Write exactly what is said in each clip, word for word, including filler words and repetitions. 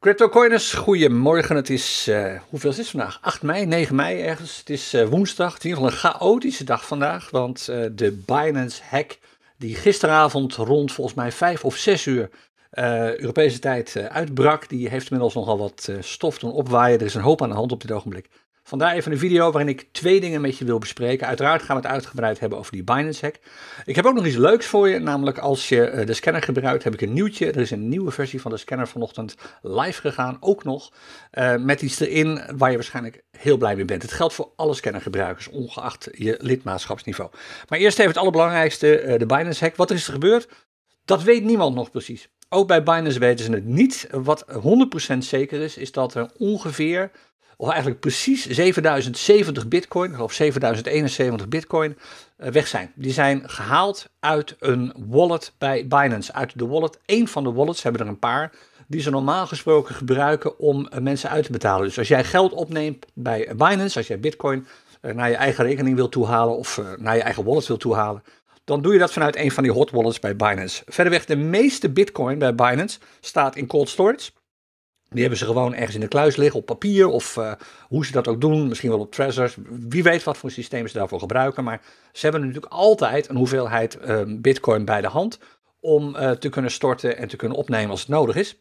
CryptoCoiners, goedemorgen. Het is, uh, hoeveel is het vandaag? acht mei, negen mei ergens. Het is uh, woensdag. Het is in ieder geval een chaotische dag vandaag. Want uh, de Binance hack die gisteravond rond volgens mij vijf of zes uur uh, Europese tijd uh, uitbrak. Die heeft inmiddels nogal wat uh, stof doen opwaaien. Er is een hoop aan de hand op dit ogenblik. Vandaar even een video waarin ik twee dingen met je wil bespreken. Uiteraard gaan we het uitgebreid hebben over die Binance hack. Ik heb ook nog iets leuks voor je, namelijk als je de scanner gebruikt, heb ik een nieuwtje. Er is een nieuwe versie van de scanner vanochtend live gegaan, ook nog, uh, met iets erin waar je waarschijnlijk heel blij mee bent. Het geldt voor alle scannergebruikers, ongeacht je lidmaatschapsniveau. Maar eerst even het allerbelangrijkste, uh, de Binance hack. Wat is er gebeurd? Dat weet niemand nog precies. Ook bij Binance weten ze het niet. Wat honderd procent zeker is, is dat er ongeveer, of eigenlijk precies zevenduizend zeventig bitcoin, of zevenduizend eenenzeventig bitcoin, uh, weg zijn. Die zijn gehaald uit een wallet bij Binance. Uit de wallet, één van de wallets, hebben er een paar, die ze normaal gesproken gebruiken om uh, mensen uit te betalen. Dus als jij geld opneemt bij Binance, als jij bitcoin uh, naar je eigen rekening wilt toehalen, of uh, naar je eigen wallet wilt toehalen, dan doe je dat vanuit een van die hot wallets bij Binance. Verderweg, de meeste bitcoin bij Binance staat in cold storage. Die hebben ze gewoon ergens in de kluis liggen op papier of uh, hoe ze dat ook doen. Misschien wel op Trezors. Wie weet wat voor systemen ze daarvoor gebruiken. Maar ze hebben natuurlijk altijd een hoeveelheid uh, bitcoin bij de hand om uh, te kunnen storten en te kunnen opnemen als het nodig is.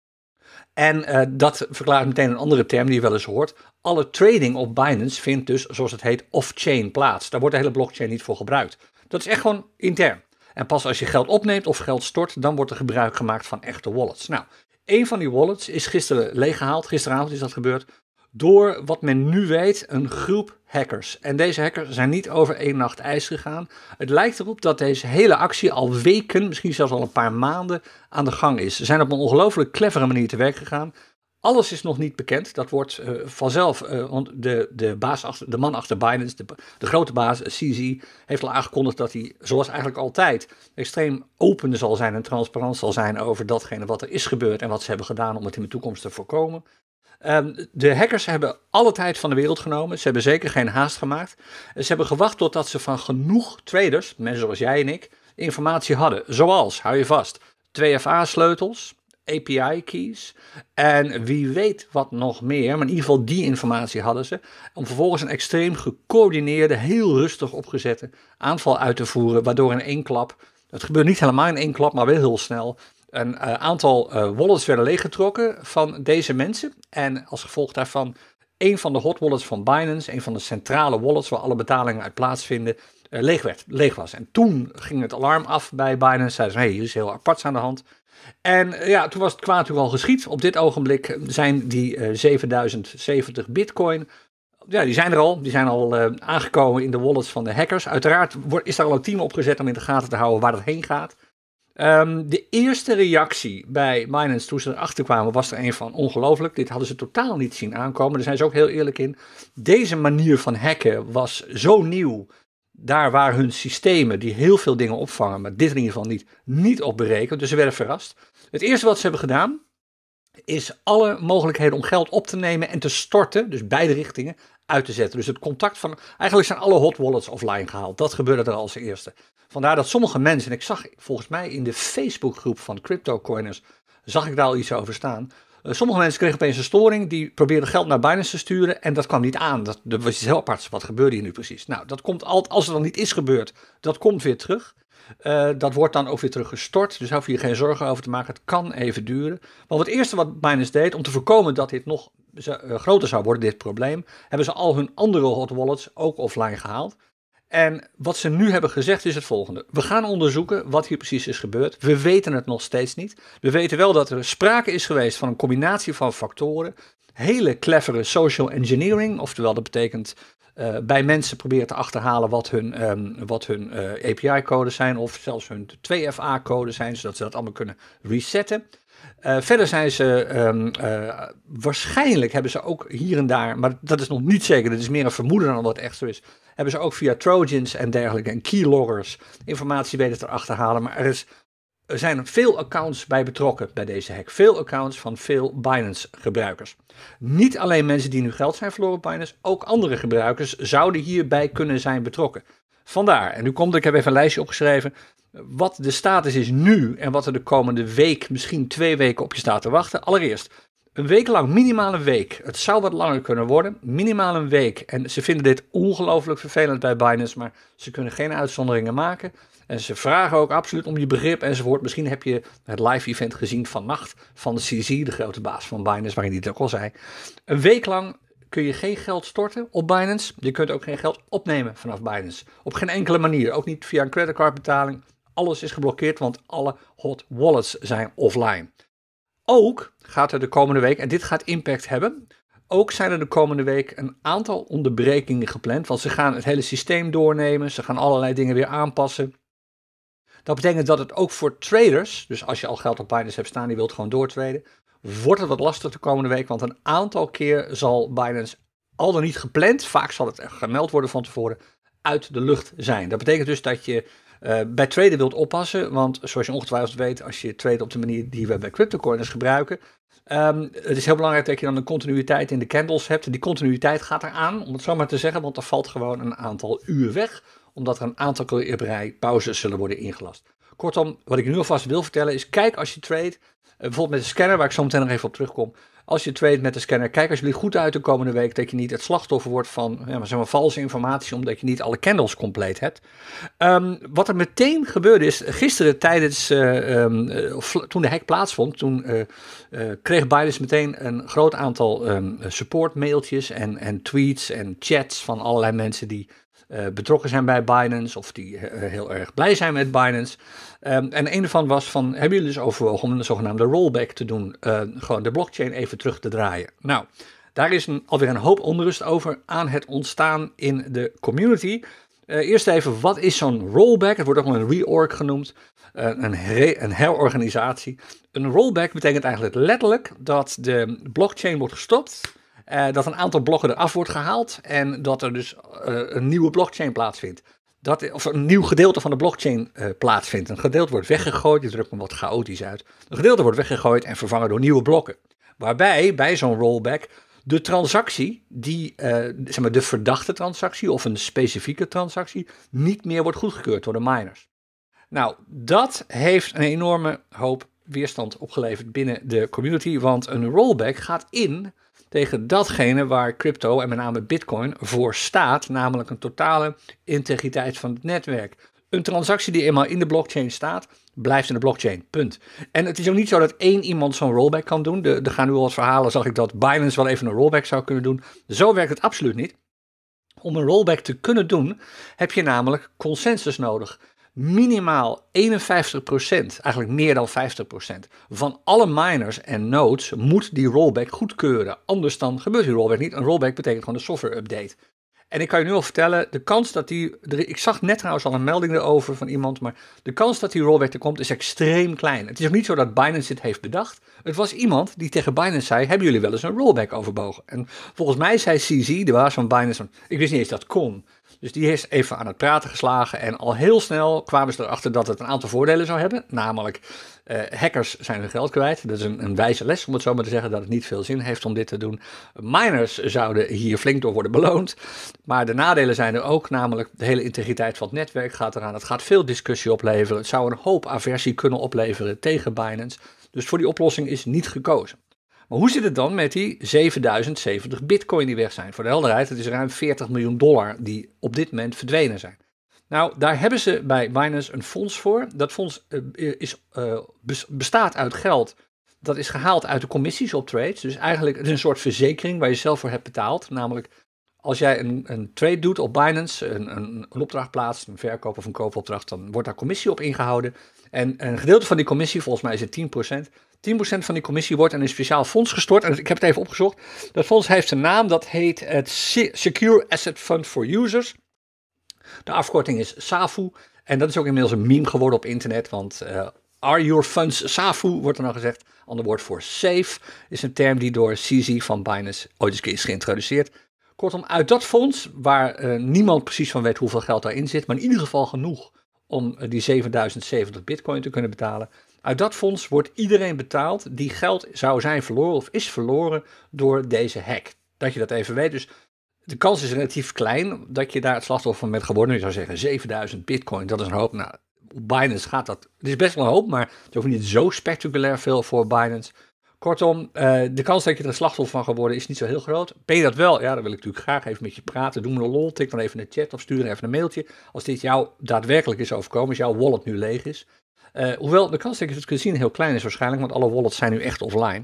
En uh, dat verklaart meteen een andere term die je wel eens hoort. Alle trading op Binance vindt dus, zoals het heet, off-chain plaats. Daar wordt de hele blockchain niet voor gebruikt. Dat is echt gewoon intern. En pas als je geld opneemt of geld stort, dan wordt er gebruik gemaakt van echte wallets. Nou, een van die wallets is gisteren leeggehaald, gisteravond is dat gebeurd, door wat men nu weet een groep hackers. En deze hackers zijn niet over één nacht ijs gegaan. Het lijkt erop dat deze hele actie al weken, misschien zelfs al een paar maanden aan de gang is. Ze zijn op een ongelooflijk clevere manier te werk gegaan. Alles is nog niet bekend, dat wordt uh, vanzelf, uh, want de, de, baas achter, de man achter Binance, de, de grote baas, C Z, heeft al aangekondigd dat hij, zoals eigenlijk altijd, extreem open zal zijn en transparant zal zijn over datgene wat er is gebeurd en wat ze hebben gedaan om het in de toekomst te voorkomen. Um, de hackers hebben alle tijd van de wereld genomen, ze hebben zeker geen haast gemaakt. Ze hebben gewacht totdat ze van genoeg traders, mensen zoals jij en ik, informatie hadden, zoals, hou je vast, twee F A-sleutels, A P I-keys en wie weet wat nog meer, maar in ieder geval die informatie hadden ze, om vervolgens een extreem gecoördineerde, heel rustig opgezette aanval uit te voeren, waardoor in één klap, het gebeurt niet helemaal in één klap, maar wel heel snel, een uh, aantal uh, wallets werden leeggetrokken van deze mensen en als gevolg daarvan een van de hot wallets van Binance, een van de centrale wallets waar alle betalingen uit plaatsvinden, uh, leeg werd, leeg was. En toen ging het alarm af bij Binance, zeiden ze, hey, hier is heel aparts aan de hand. En ja, toen was het kwaad natuurlijk al geschied. Op dit ogenblik zijn die uh, zevenduizend zeventig bitcoin, ja, die zijn er al. Die zijn al uh, aangekomen in de wallets van de hackers. Uiteraard wordt, is daar al een team opgezet om in de gaten te houden waar dat heen gaat. Um, de eerste reactie bij Binance toen ze erachter kwamen was er een van ongelooflijk. Dit hadden ze totaal niet zien aankomen. Daar zijn ze ook heel eerlijk in. Deze manier van hacken was zo nieuw. Daar waar hun systemen, die heel veel dingen opvangen, maar dit in ieder geval niet, niet op berekend. Dus ze werden verrast. Het eerste wat ze hebben gedaan, is alle mogelijkheden om geld op te nemen en te storten, dus beide richtingen, uit te zetten. Dus het contact van, eigenlijk zijn alle hot wallets offline gehaald. Dat gebeurde er als eerste. Vandaar dat sommige mensen, en ik zag volgens mij in de Facebookgroep van CryptoCoiners, zag ik daar al iets over staan. Uh, sommige mensen kregen opeens een storing, die probeerden geld naar Binance te sturen en dat kwam niet aan. Dat, dat was iets heel aparts. Wat gebeurde hier nu precies? Nou, dat komt altijd, als het dan niet is gebeurd, dat komt weer terug. Uh, dat wordt dan ook weer teruggestort, dus daar hoef je je geen zorgen over te maken. Het kan even duren. Maar het eerste wat Binance deed, om te voorkomen dat dit nog uh, groter zou worden, dit probleem, hebben ze al hun andere hot wallets ook offline gehaald. En wat ze nu hebben gezegd is het volgende. We gaan onderzoeken wat hier precies is gebeurd. We weten het nog steeds niet. We weten wel dat er sprake is geweest van een combinatie van factoren. Hele clevere social engineering, oftewel dat betekent uh, bij mensen proberen te achterhalen wat hun, um, wat hun uh, A P I-codes zijn of zelfs hun twee F A-codes zijn, zodat ze dat allemaal kunnen resetten. Uh, verder zijn ze, um, uh, waarschijnlijk hebben ze ook hier en daar, maar dat is nog niet zeker, dat is meer een vermoeden dan wat echt zo is, hebben ze ook via Trojans en dergelijke en keyloggers informatie weten te achterhalen. Maar er, is, er zijn veel accounts bij betrokken bij deze hack. Veel accounts van veel Binance gebruikers. Niet alleen mensen die nu geld zijn verloren op Binance, ook andere gebruikers zouden hierbij kunnen zijn betrokken. Vandaar, en nu komt, ik heb even een lijstje opgeschreven, wat de status is nu en wat er de komende week, misschien twee weken op je staat te wachten. Allereerst, Een week lang, minimaal een week. Het zou wat langer kunnen worden, minimaal een week. En ze vinden dit ongelooflijk vervelend bij Binance, maar ze kunnen geen uitzonderingen maken. En ze vragen ook absoluut om je begrip enzovoort. Misschien heb je het live event gezien vannacht van de C Z, de grote baas van Binance, waarin hij het ook al zei. Een week lang kun je geen geld storten op Binance. Je kunt ook geen geld opnemen vanaf Binance. Op geen enkele manier, ook niet via een creditcardbetaling. Alles is geblokkeerd, want alle hot wallets zijn offline. Ook gaat er de komende week, en dit gaat impact hebben, ook zijn er de komende week een aantal onderbrekingen gepland, want ze gaan het hele systeem doornemen, ze gaan allerlei dingen weer aanpassen. Dat betekent dat het ook voor traders, dus als je al geld op Binance hebt staan, die wilt gewoon doortraden, wordt het wat lastig de komende week, want een aantal keer zal Binance, al dan niet gepland, vaak zal het gemeld worden van tevoren, uit de lucht zijn. Dat betekent dus dat je Uh, bij traden wilt oppassen, want zoals je ongetwijfeld weet, als je trade op de manier die we bij cryptocoiners gebruiken, um, het is heel belangrijk dat je dan een continuïteit in de candles hebt. En die continuïteit gaat eraan, om het zo maar te zeggen, want er valt gewoon een aantal uur weg, omdat er een aantal keer op rij pauzes zullen worden ingelast. Kortom, wat ik nu alvast wil vertellen is, kijk als je trade, uh, bijvoorbeeld met de scanner, waar ik zo meteen nog even op terugkom. Als je trade met de scanner, kijk alsjeblieft goed uit de komende week dat je niet het slachtoffer wordt van ja, maar zeg maar, valse informatie, omdat je niet alle candles compleet hebt. Um, wat er meteen gebeurde is, gisteren tijdens, uh, um, uh, toen de hack plaatsvond, toen uh, uh, kreeg Binance meteen een groot aantal um, support mailtjes en, en tweets en chats van allerlei mensen die Uh, betrokken zijn bij Binance of die uh, heel erg blij zijn met Binance. Um, en een ervan was van, hebben jullie dus overwogen om een zogenaamde rollback te doen, uh, gewoon de blockchain even terug te draaien. Nou, daar is een, alweer een hoop onrust over aan het ontstaan in de community. Uh, eerst even, wat is zo'n rollback? Het wordt ook wel een reorg genoemd, uh, een, her- een herorganisatie. Een rollback betekent eigenlijk letterlijk dat de blockchain wordt gestopt, Uh, dat een aantal blokken eraf wordt gehaald en dat er dus uh, een nieuwe blockchain plaatsvindt. Dat, of een nieuw gedeelte van de blockchain uh, plaatsvindt. Een gedeelte wordt weggegooid, die drukt me wat chaotisch uit. Een gedeelte wordt weggegooid en vervangen door nieuwe blokken. Waarbij bij zo'n rollback de transactie, die, uh, zeg maar de verdachte transactie of een specifieke transactie, niet meer wordt goedgekeurd door de miners. Nou, dat heeft een enorme hoop weerstand opgeleverd binnen de community, want een rollback gaat in tegen datgene waar crypto en met name Bitcoin voor staat, namelijk een totale integriteit van het netwerk. Een transactie die eenmaal in de blockchain staat, blijft in de blockchain, punt. En het is ook niet zo dat één iemand zo'n rollback kan doen. De, er gaan nu al wat verhalen, zag ik dat Binance wel even een rollback zou kunnen doen. Zo werkt het absoluut niet. Om een rollback te kunnen doen, heb je namelijk consensus nodig. Minimaal eenenvijftig procent, eigenlijk meer dan vijftig procent, van alle miners en nodes moet die rollback goedkeuren. Anders dan gebeurt die rollback niet. Een rollback betekent gewoon een software update. En ik kan je nu al vertellen, de kans dat die, ik zag net trouwens al een melding erover van iemand, maar de kans dat die rollback er komt is extreem klein. Het is ook niet zo dat Binance dit heeft bedacht. Het was iemand die tegen Binance zei, hebben jullie wel eens een rollback overbogen? En volgens mij zei C Z, de baas van Binance, ik wist niet eens dat kon. Dus die is even aan het praten geslagen en al heel snel kwamen ze erachter dat het een aantal voordelen zou hebben. Namelijk, uh, hackers zijn hun geld kwijt. Dat is een, een wijze les, om het zo maar te zeggen, dat het niet veel zin heeft om dit te doen. Miners zouden hier flink door worden beloond. Maar de nadelen zijn er ook, namelijk de hele integriteit van het netwerk gaat eraan. Het gaat veel discussie opleveren. Het zou een hoop aversie kunnen opleveren tegen Binance. Dus voor die oplossing is niet gekozen. Maar hoe zit het dan met die zevenduizend zeventig bitcoin die weg zijn? Voor de helderheid, het is ruim veertig miljoen dollar die op dit moment verdwenen zijn. Nou, daar hebben ze bij Binance een fonds voor. Dat fonds uh, is, uh, bestaat uit geld dat is gehaald uit de commissies op trades. Dus eigenlijk het is een soort verzekering waar je zelf voor hebt betaald. Namelijk, als jij een, een trade doet op Binance, een, een, een opdracht plaatst, een verkoop of een koopopdracht, dan wordt daar commissie op ingehouden. En een gedeelte van die commissie, volgens mij is het tien procent, tien procent van die commissie wordt in een speciaal fonds gestort. En ik heb het even opgezocht. Dat fonds heeft een naam, dat heet het Secure Asset Fund for Users. De afkorting is S A F U. En dat is ook inmiddels een meme geworden op internet, want uh, are your funds S A F U, wordt er nou gezegd. Ander woord voor safe is een term die door C Z van Binance ooit eens is geïntroduceerd. Kortom, uit dat fonds, waar uh, niemand precies van weet hoeveel geld daarin zit, maar in ieder geval genoeg om uh, die zevenduizend zeventig bitcoin te kunnen betalen. Uit dat fonds wordt iedereen betaald die geld zou zijn verloren of is verloren door deze hack. Dat je dat even weet. Dus de kans is relatief klein dat je daar het slachtoffer van bent geworden. Je zou zeggen zevenduizend bitcoin, dat is een hoop. Nou, op Binance gaat dat, het is best wel een hoop, maar het is ook niet zo spectaculair veel voor Binance. Kortom, uh, de kans dat je er een slachtoffer van gaat worden is niet zo heel groot. Ben je dat wel? Ja, dan wil ik natuurlijk graag even met je praten. Doe me een lol, tik dan even in de chat of stuur even een mailtje. Als dit jou daadwerkelijk is overkomen, als jouw wallet nu leeg is. Uh, hoewel de kans dat je het kunt zien heel klein is waarschijnlijk, want alle wallets zijn nu echt offline.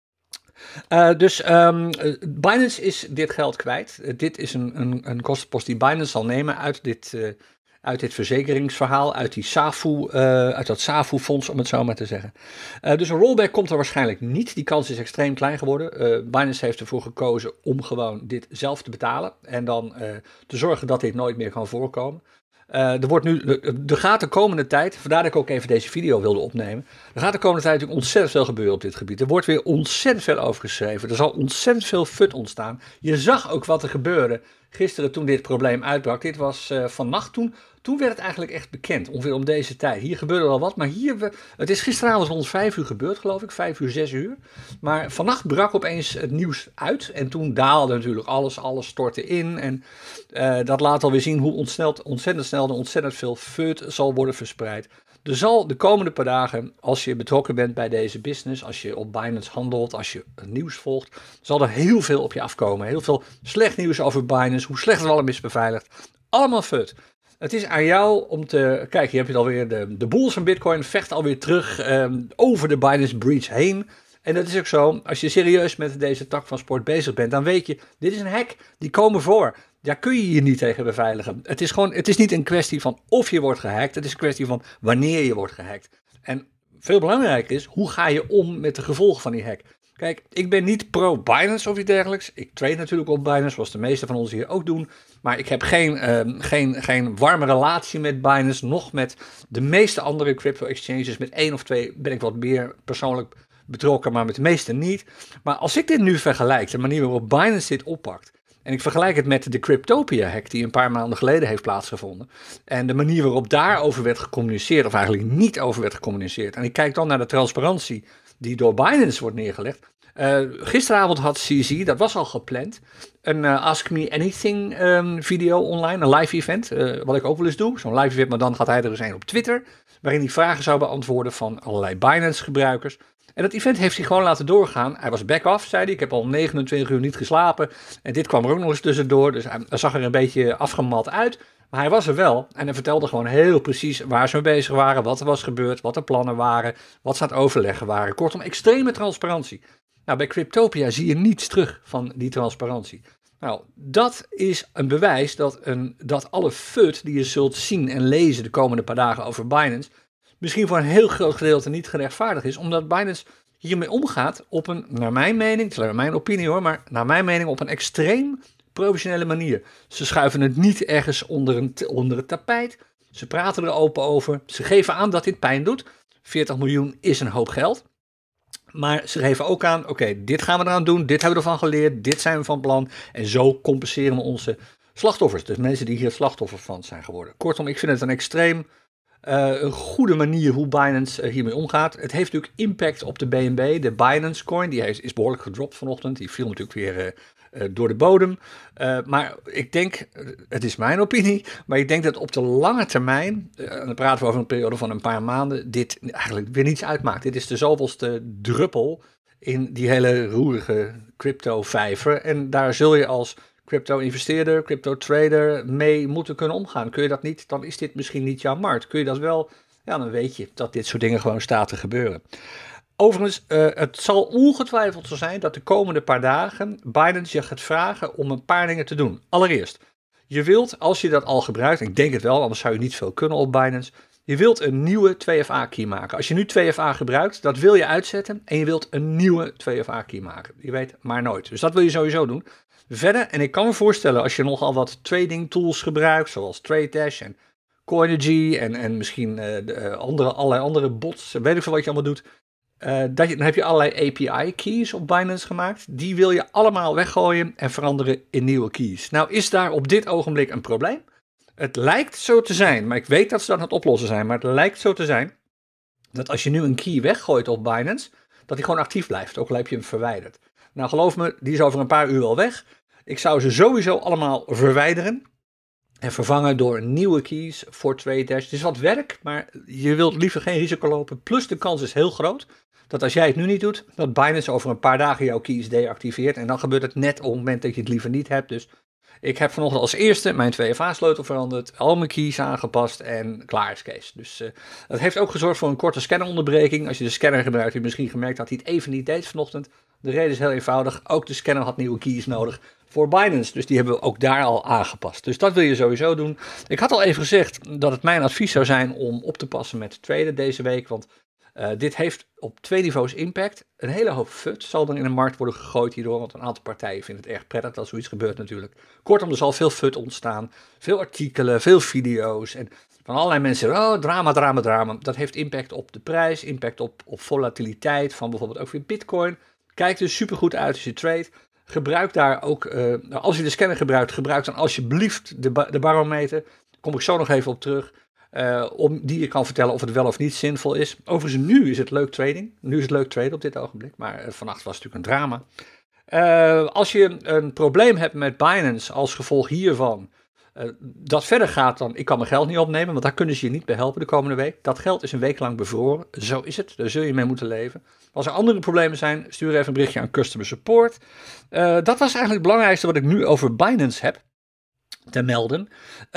Uh, dus um, Binance is dit geld kwijt. Uh, dit is een, een, een kostenpost die Binance zal nemen uit dit, uh, uit dit verzekeringsverhaal, uit, die SAFU, uh, uit dat SAFU-fonds, om het zo maar te zeggen. Uh, dus een rollback komt er waarschijnlijk niet. Die kans is extreem klein geworden. Uh, Binance heeft ervoor gekozen om gewoon dit zelf te betalen en dan uh, te zorgen dat dit nooit meer kan voorkomen. Uh, er, wordt nu, er gaat de komende tijd, vandaar dat ik ook even deze video wilde opnemen, er gaat de komende tijd natuurlijk ontzettend veel gebeuren op dit gebied. Er wordt weer ontzettend veel over geschreven, er zal ontzettend veel fut ontstaan. Je zag ook wat er gebeurde gisteren toen dit probleem uitbrak. Dit was uh, vannacht toen, toen werd het eigenlijk echt bekend, ongeveer om deze tijd. Hier gebeurde al wat, maar hier, het is gisteravond rond vijf uur gebeurd geloof ik, vijf uur, zes uur. Maar vannacht brak opeens het nieuws uit en toen daalde natuurlijk alles, alles stortte in. En uh, dat laat alweer zien hoe ontsneld, ontzettend snel er ontzettend veel fut zal worden verspreid. Er zal de komende paar dagen, als je betrokken bent bij deze business, als je op Binance handelt, als je het nieuws volgt, zal er heel veel op je afkomen. Heel veel slecht nieuws over Binance, hoe slecht het allemaal is beveiligd. Allemaal fut. Het is aan jou om te... Kijk, hier heb je alweer de, de bulls van Bitcoin vechten alweer terug um, over de Binance breach heen. En dat is ook zo, als je serieus met deze tak van sport bezig bent, dan weet je, dit is een hack, die komen voor. Daar kun je je niet tegen beveiligen. Het is gewoon, het is niet een kwestie van of je wordt gehackt, het is een kwestie van wanneer je wordt gehackt. En veel belangrijker is, hoe ga je om met de gevolgen van die hack? Kijk, ik ben niet pro-Binance of iets dergelijks. Ik trade natuurlijk op Binance, zoals de meeste van ons hier ook doen. Maar ik heb geen, uh, geen, geen warme relatie met Binance, nog met de meeste andere crypto-exchanges. Met één of twee ben ik wat meer persoonlijk betrokken, maar met de meeste niet. Maar als ik dit nu vergelijk, de manier waarop Binance dit oppakt, en ik vergelijk het met de Cryptopia-hack die een paar maanden geleden heeft plaatsgevonden, en de manier waarop daarover werd gecommuniceerd, of eigenlijk niet over werd gecommuniceerd. En ik kijk dan naar de transparantie die door Binance wordt neergelegd. Uh, gisteravond had C Z, dat was al gepland, een uh, Ask Me Anything um, video online, een live event, uh, wat ik ook wel eens doe. Zo'n live event, maar dan gaat hij er eens een op Twitter, waarin hij vragen zou beantwoorden van allerlei Binance-gebruikers. En dat event heeft hij gewoon laten doorgaan. Hij was back-off, zei hij. Ik heb al negenentwintig uur niet geslapen. En dit kwam er ook nog eens tussendoor. Dus hij, hij zag er een beetje afgemat uit. Maar hij was er wel. En hij vertelde gewoon heel precies waar ze mee bezig waren. Wat er was gebeurd. Wat de plannen waren. Wat ze aan het overleggen waren. Kortom, extreme transparantie. Nou, bij Cryptopia zie je niets terug van die transparantie. Nou, dat is een bewijs dat, een, dat alle fut die je zult zien en lezen de komende paar dagen over Binance misschien voor een heel groot gedeelte niet gerechtvaardigd is, omdat Binance hiermee omgaat op een, naar mijn mening, het is alleen mijn opinie hoor, maar naar mijn mening op een extreem professionele manier. Ze schuiven het niet ergens onder, een, onder het tapijt, ze praten er open over, ze geven aan dat dit pijn doet. veertig miljoen is een hoop geld, maar ze geven ook aan, oké, okay, dit gaan we eraan doen, dit hebben we ervan geleerd, dit zijn we van plan en zo compenseren we onze slachtoffers, dus mensen die hier slachtoffer van zijn geworden. Kortom, ik vind het een extreem Uh, een goede manier hoe Binance uh, hiermee omgaat. Het heeft natuurlijk impact op de B N B, de Binance coin. Die heeft, is behoorlijk gedropt vanochtend. Die viel natuurlijk weer uh, uh, door de bodem. Uh, maar ik denk, uh, het is mijn opinie, maar ik denk dat op de lange termijn, uh, en dan praten we over een periode van een paar maanden, dit eigenlijk weer niets uitmaakt. Dit is de zoveelste druppel in die hele roerige crypto-vijver. En daar zul je als crypto-investeerder, crypto-trader mee moeten kunnen omgaan. Kun je dat niet, dan is dit misschien niet jouw markt. Kun je dat wel, ja, dan weet je dat dit soort dingen gewoon staat te gebeuren. Overigens, uh, het zal ongetwijfeld zo zijn dat de komende paar dagen Binance je gaat vragen om een paar dingen te doen. Allereerst, je wilt, als je dat al gebruikt, en ik denk het wel, anders zou je niet veel kunnen op Binance, je wilt een nieuwe twee F A key maken. Als je nu twee F A gebruikt, dat wil je uitzetten en je wilt een nieuwe twee F A key maken. Je weet maar nooit. Dus dat wil je sowieso doen. Verder, en ik kan me voorstellen als je nogal wat trading tools gebruikt, zoals TradeDash en Coinigy en, en misschien uh, de, uh, andere, allerlei andere bots, weet ik veel wat je allemaal doet, uh, dat je, dan heb je allerlei A P I keys op Binance gemaakt. Die wil je allemaal weggooien en veranderen in nieuwe keys. Nou is daar op dit ogenblik een probleem. Het lijkt zo te zijn, maar ik weet dat ze dat aan het oplossen zijn, maar het lijkt zo te zijn dat als je nu een key weggooit op Binance, dat die gewoon actief blijft, ook al heb je hem verwijderd. Nou geloof me, die is over een paar uur al weg. Ik zou ze sowieso allemaal verwijderen en vervangen door nieuwe keys voor TradeDash. Het is wat werk, maar je wilt liever geen risico lopen. Plus de kans is heel groot dat als jij het nu niet doet, dat Binance over een paar dagen jouw keys deactiveert. En dan gebeurt het net op het moment dat je het liever niet hebt. Dus ik heb vanochtend als eerste mijn twee F A-sleutel veranderd, al mijn keys aangepast en klaar is Kees. Dus uh, dat heeft ook gezorgd voor een korte scanneronderbreking. Als je de scanner gebruikt, heb je misschien gemerkt dat hij het even niet deed vanochtend. De reden is heel eenvoudig, ook de scanner had nieuwe keys nodig voor Binance. Dus die hebben we ook daar al aangepast. Dus dat wil je sowieso doen. Ik had al even gezegd dat het mijn advies zou zijn om op te passen met traden deze week, want Uh, dit heeft op twee niveaus impact. Een hele hoop F U D zal dan in de markt worden gegooid hierdoor, want een aantal partijen vinden het erg prettig dat zoiets gebeurt natuurlijk. Kortom, er zal veel F U D ontstaan, veel artikelen, veel video's en van allerlei mensen, oh drama, drama, drama. Dat heeft impact op de prijs, impact op, op volatiliteit van bijvoorbeeld ook weer Bitcoin. Kijkt dus supergoed uit als je trade. Gebruik daar ook, uh, als je de scanner gebruikt, gebruik dan alsjeblieft de, ba- de barometer. Daar kom ik zo nog even op terug. Uh, om die je kan vertellen of het wel of niet zinvol is. Overigens, nu is het leuk trading. Nu is het leuk traden op dit ogenblik. Maar uh, vannacht was het natuurlijk een drama. Uh, als je een probleem hebt met Binance als gevolg hiervan, uh, dat verder gaat dan, ik kan mijn geld niet opnemen, want daar kunnen ze je niet bij helpen de komende week. Dat geld is een week lang bevroren. Zo is het. Daar zul je mee moeten leven. Als er andere problemen zijn, stuur even een berichtje aan Customer Support. Uh, dat was eigenlijk het belangrijkste wat ik nu over Binance heb te melden.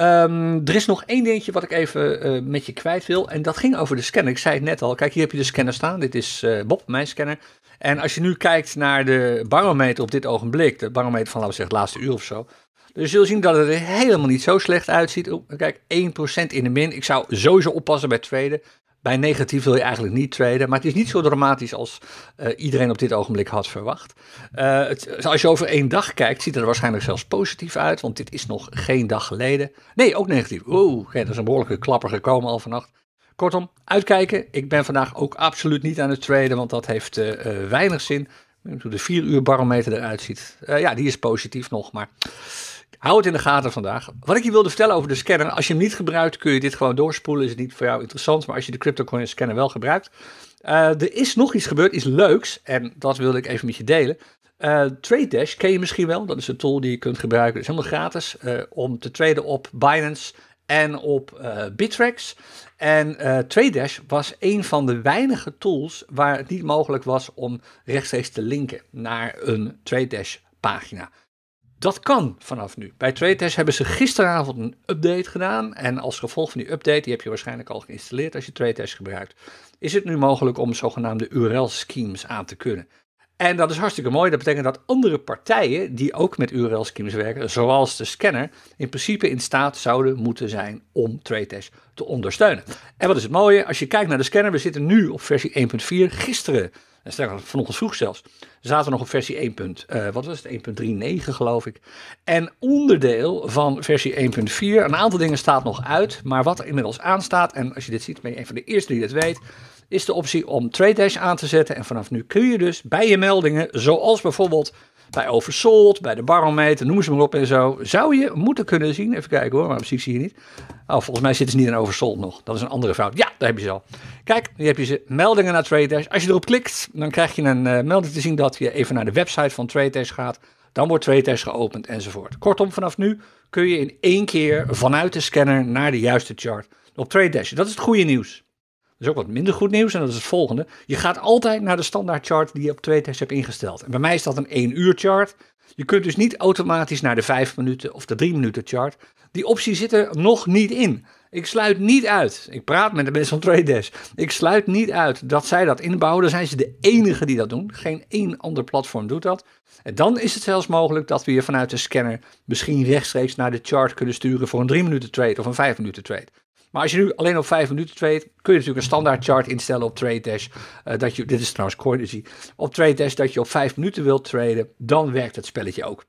Um, er is nog één dingetje wat ik even uh, met je kwijt wil. En dat ging over de scanner. Ik zei het net al. Kijk, hier heb je de scanner staan. Dit is uh, Bob, mijn scanner. En als je nu kijkt naar de barometer op dit ogenblik. De barometer van, laten we zeggen, het laatste uur of zo. Dan zul je zien dat het er helemaal niet zo slecht uitziet. Oh, kijk, één procent in de min. Ik zou sowieso oppassen bij traden. Bij negatief wil je eigenlijk niet traden, maar het is niet zo dramatisch als uh, iedereen op dit ogenblik had verwacht. Uh, het, als je over één dag kijkt, ziet het er waarschijnlijk zelfs positief uit, want dit is nog geen dag geleden. Nee, ook negatief. Oeh, okay, dat is een behoorlijke klapper gekomen al vannacht. Kortom, uitkijken. Ik ben vandaag ook absoluut niet aan het traden, want dat heeft uh, uh, weinig zin. Hoe de vier uur barometer eruit ziet. Uh, ja, die is positief nog, maar hou het in de gaten vandaag. Wat ik je wilde vertellen over de scanner. Als je hem niet gebruikt, kun je dit gewoon doorspoelen. Is het niet voor jou interessant. Maar als je de CryptoCoin scanner wel gebruikt. Uh, er is nog iets gebeurd, iets leuks. En dat wilde ik even met je delen. Uh, TradeDash ken je misschien wel. Dat is een tool die je kunt gebruiken. Het is helemaal gratis uh, om te traden op Binance en op uh, Bittrex. En uh, TradeDash was een van de weinige tools waar het niet mogelijk was om rechtstreeks te linken naar een TradeDash pagina. Dat kan vanaf nu. Bij TradeDash hebben ze gisteravond een update gedaan. En als gevolg van die update, die heb je waarschijnlijk al geïnstalleerd als je TradeDash gebruikt, is het nu mogelijk om zogenaamde U R L-schemes aan te kunnen. En dat is hartstikke mooi. Dat betekent dat andere partijen die ook met U R L-schemes werken, zoals de scanner, in principe in staat zouden moeten zijn om TradeDash te ondersteunen. En wat is het mooie? Als je kijkt naar de scanner, we zitten nu op versie één punt vier. Gisteren, en sterker vanochtend vroeg zelfs, zaten we nog op versie één. Uh, wat was het? één punt negenendertig geloof ik. En onderdeel van versie één punt vier, een aantal dingen staat nog uit, maar wat er inmiddels aanstaat, en als je dit ziet, ben je een van de eerste die dit weet, is de optie om TradeDash aan te zetten. En vanaf nu kun je dus bij je meldingen, zoals bijvoorbeeld bij Oversold, bij de barometer, noem ze maar op en zo, zou je moeten kunnen zien, even kijken hoor, maar precies zie je niet. Oh, volgens mij zitten ze niet in Oversold nog. Dat is een andere fout. Ja, daar heb je ze al. Kijk, hier heb je ze, meldingen naar TradeDash. Als je erop klikt, dan krijg je een uh, melding te zien dat je even naar de website van TradeDash gaat. Dan wordt TradeDash geopend enzovoort. Kortom, vanaf nu kun je in één keer vanuit de scanner naar de juiste chart op TradeDash. Dat is het goede nieuws. Er is ook wat minder goed nieuws en dat is het volgende. Je gaat altijd naar de standaard chart die je op TradeDash hebt ingesteld. En bij mij is dat een één uur chart. Je kunt dus niet automatisch naar de vijf minuten of de drie minuten chart. Die optie zit er nog niet in. Ik sluit niet uit. Ik praat met de mensen van TradeDash. Ik sluit niet uit dat zij dat inbouwen. Dan zijn ze de enige die dat doen. Geen één ander platform doet dat. En dan is het zelfs mogelijk dat we je vanuit de scanner misschien rechtstreeks naar de chart kunnen sturen voor een drie minuten trade of een vijf minuten trade. Maar als je nu alleen op vijf minuten trade, kun je natuurlijk een standaard chart instellen op TradeDash. Uh, dat je, dit is trouwens Coinigy. Op TradeDash dat je op vijf minuten wilt traden, dan werkt het spelletje ook.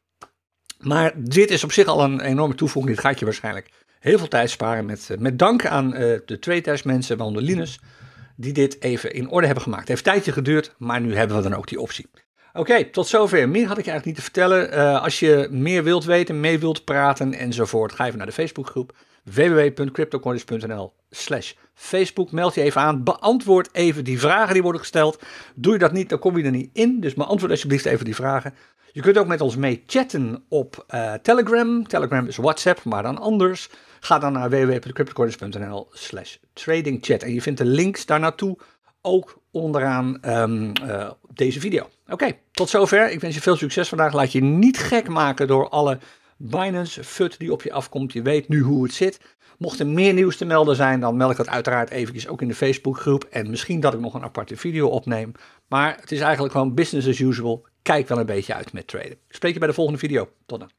Maar dit is op zich al een enorme toevoeging. Dit gaat je waarschijnlijk heel veel tijd sparen. Met, met dank aan uh, de TradeDash mensen, waaronder Linus, die dit even in orde hebben gemaakt. Het heeft een tijdje geduurd, maar nu hebben we dan ook die optie. Oké, okay, tot zover. Meer had ik eigenlijk niet te vertellen. Uh, als je meer wilt weten, mee wilt praten enzovoort, ga even naar de Facebookgroep w w w punt cryptocoins punt n l slash Facebook. Meld je even aan, beantwoord even die vragen die worden gesteld. Doe je dat niet, dan kom je er niet in. Dus beantwoord alsjeblieft even die vragen. Je kunt ook met ons mee chatten op uh, Telegram. Telegram is WhatsApp, maar dan anders. Ga dan naar w w w punt cryptocoins punt n l slash tradingchat. En je vindt de links daar naartoe ook onderaan um, uh, deze video. Oké, okay, tot zover. Ik wens je veel succes vandaag. Laat je niet gek maken door alle Binance F U D die op je afkomt. Je weet nu hoe het zit. Mocht er meer nieuws te melden zijn, dan meld ik dat uiteraard eventjes ook in de Facebookgroep. En misschien dat ik nog een aparte video opneem. Maar het is eigenlijk gewoon business as usual. Kijk wel een beetje uit met traden. Ik spreek je bij de volgende video. Tot dan.